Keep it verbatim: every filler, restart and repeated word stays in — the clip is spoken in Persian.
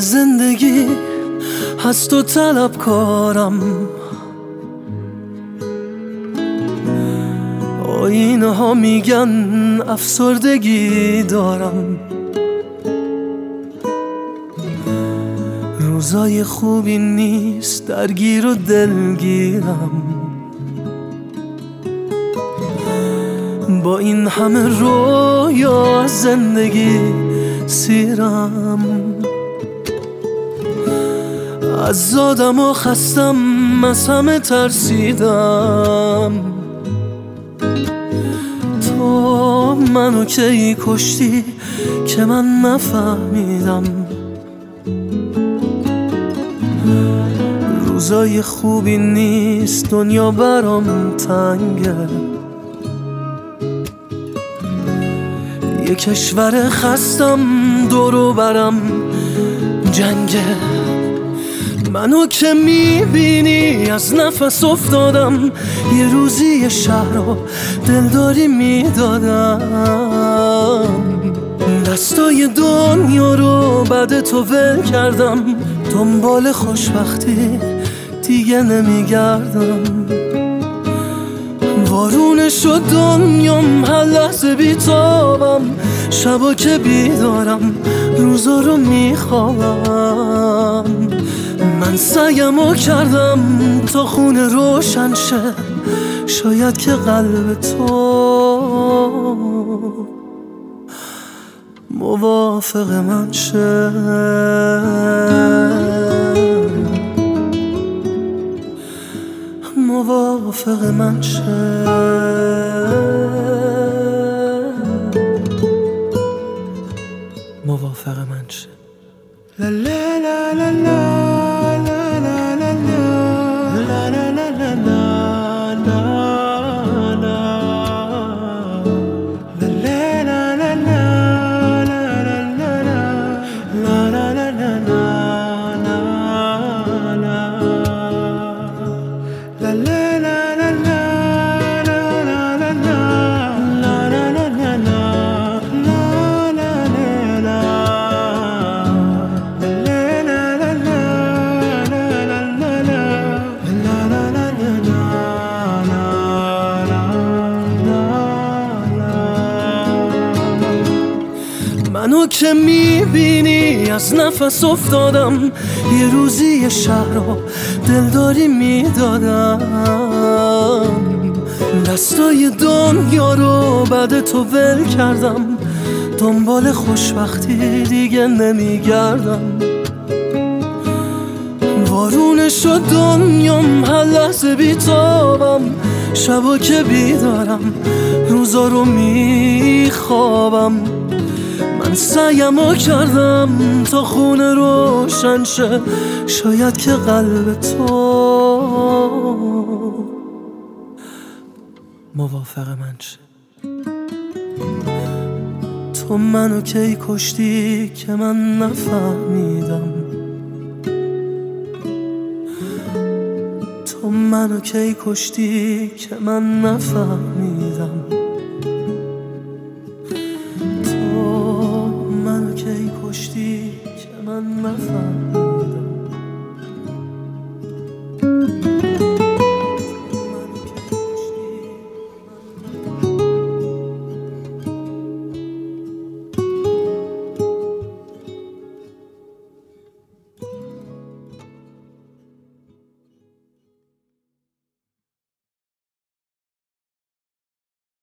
زندگی هست و طلبکارم، آینه ها میگن افسردگی دارم. روزای خوبی نیست، درگیر و دلگیرم. با این همه رویا از زندگی سیرم. از زادم و خستم، از همه ترسیدم. تو منو کی کشتی که من نفهمیدم. روزای خوبی نیست، دنیا برام تنگه. یه کشور خستم، دورو برم جنگه. منو که میبینی از نفس افتادم. یه روزی یه شهر رو دلداری میدادم. دستای دنیا رو بعد تو ول کردم. دنبال خوشبختی دیگه نمیگردم. وارونه شد دنیام، هر لحظه بیتابم. شبا که بیدارم، روزا رو میخوابم. من سعیمو کردم تا خونه روشن شه. شاید که قلب تو موافق من شه. موافق من شه. موافق من شه. لا لا لا لا لا لا لا لا لا لا لا منو که میبینی از نفس افتادم. یه روزی یه شهر رو دلداری میدادم. دستای دنیا رو بعد تو ول کردم. دنبال خوشبختی دیگه نمیگردم. وارونه شد دنیام، هر لحظه بیتابم. شبا که بیدارم، روزا رو میخوابم. من سعیمو کردم تا خونه روشن شه. شاید که قلب تو موافق من شه. تو منو کی کشتی که من نفهمیدم. تو منو کی کشتی که من نفهمیدم. تو منو کی کشتی که من نفهمیدم.